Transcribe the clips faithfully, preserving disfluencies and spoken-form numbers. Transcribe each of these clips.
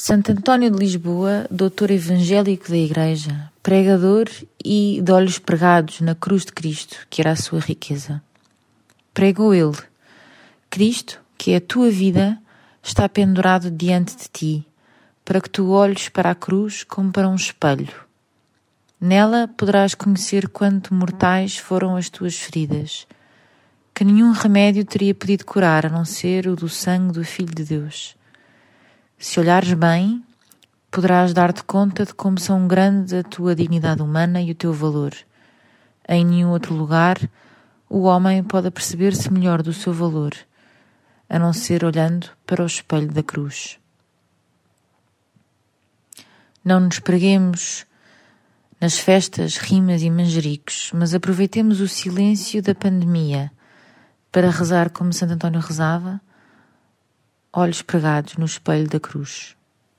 Santo António de Lisboa, doutor evangélico da Igreja, pregador e de olhos pregados na cruz de Cristo, que era a sua riqueza. Pregou ele: Cristo, que é a tua vida, está pendurado diante de ti, para que tu olhes para a cruz como para um espelho. Nela poderás conhecer quanto mortais foram as tuas feridas, que nenhum remédio teria podido curar, a não ser o do sangue do Filho de Deus. Se olhares bem, poderás dar-te conta de como são grandes a tua dignidade humana e o teu valor. Em nenhum outro lugar o homem pode aperceber-se melhor do seu valor, a não ser olhando para o espelho da cruz. Não nos preguemos nas festas, rimas e manjericos, mas aproveitemos o silêncio da pandemia para rezar como Santo António rezava, olhos pregados no espelho da cruz.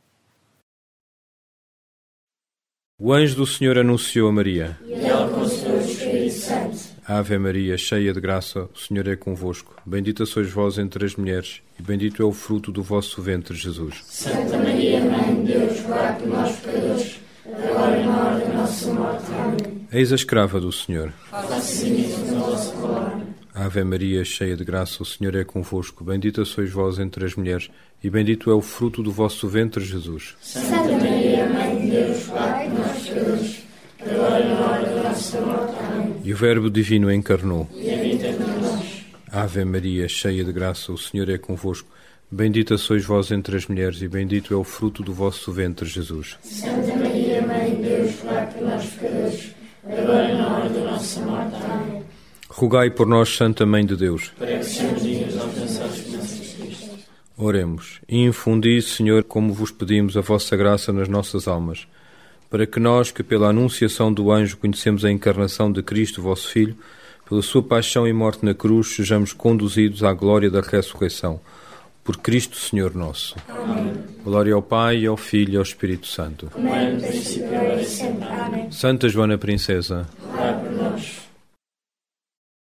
O anjo do Senhor anunciou a Maria. E ela concebeu o Espírito Santo. Ave Maria, cheia de graça, o Senhor é convosco. Bendita sois vós entre as mulheres, e bendito é o fruto do vosso ventre, Jesus. Santa Maria, Mãe de Deus, rogai por nós, pecadores, agora e na hora da nossa morte. Amém. Eis a escrava do Senhor. Faça-se nisso na vossa palavra. Ave Maria, cheia de graça, o Senhor é convosco. Bendita sois vós entre as mulheres, e bendito é o fruto do vosso ventre, Jesus. Santa Maria, Mãe de Deus, rogai por nós, pecadores, agora e na hora da nossa morte. Amém. E o Verbo Divino encarnou. E habita entre nós. Ave Maria, cheia de graça, o Senhor é convosco. Bendita sois vós entre as mulheres, e bendito é o fruto do vosso ventre, Jesus. Santa Maria, Mãe de Deus, rogai por nós, pecadores, agora e na hora da nossa morte. Amém. Rogai por nós, Santa Mãe de Deus. Para que sejamos dignos de alcançar as promessas de Cristo. Oremos. E infundi, Senhor, como vos pedimos, a vossa graça nas nossas almas, para que nós, que pela anunciação do anjo conhecemos a encarnação de Cristo, vosso Filho, pela sua paixão e morte na cruz, sejamos conduzidos à glória da ressurreição. Por Cristo, Senhor nosso. Amém. Glória ao Pai, ao Filho e ao Espírito Santo. Como era no princípio, agora e sempre. Amém. Santa Joana Princesa,